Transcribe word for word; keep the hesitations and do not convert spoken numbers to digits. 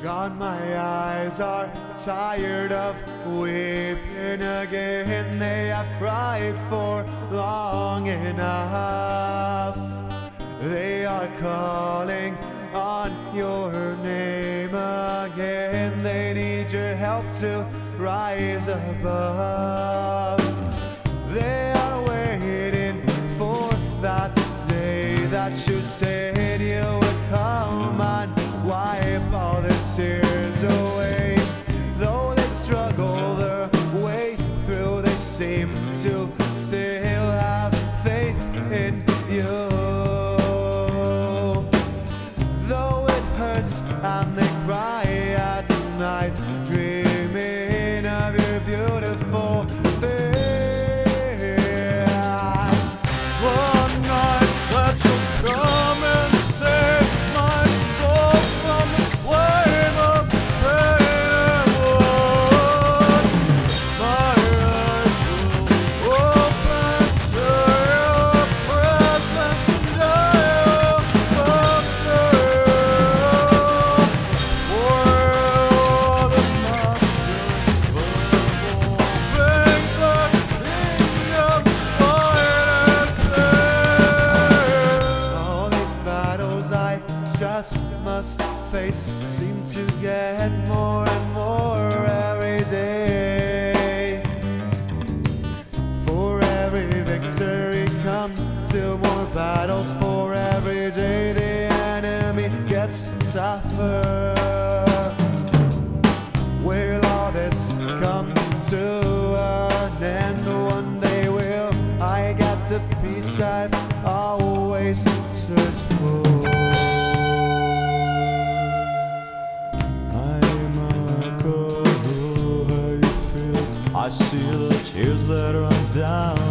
God, my eyes are tired of weeping again. They have cried for long enough. They are calling on your name again. They need your help to rise above. They are waiting for that day that you said you would come and wipe all their tears away. Though they struggle their way through, they seem to still have faith in you. Though it hurts and they cry at night, dreaming of your beautiful face. One night that you'll come and save my soul from the flame of pain and woe. My eyes will open to your presence, and I will come to you. For you're the master of all things, the king of light and day. All these battles I just must face seem to get more and more every day. For every victory comes till more battles. For every day the enemy gets tougher. Will all this come to an end? One day will I get the peace I've always searched for? Hey Michael, how you feel? I see the tears that run down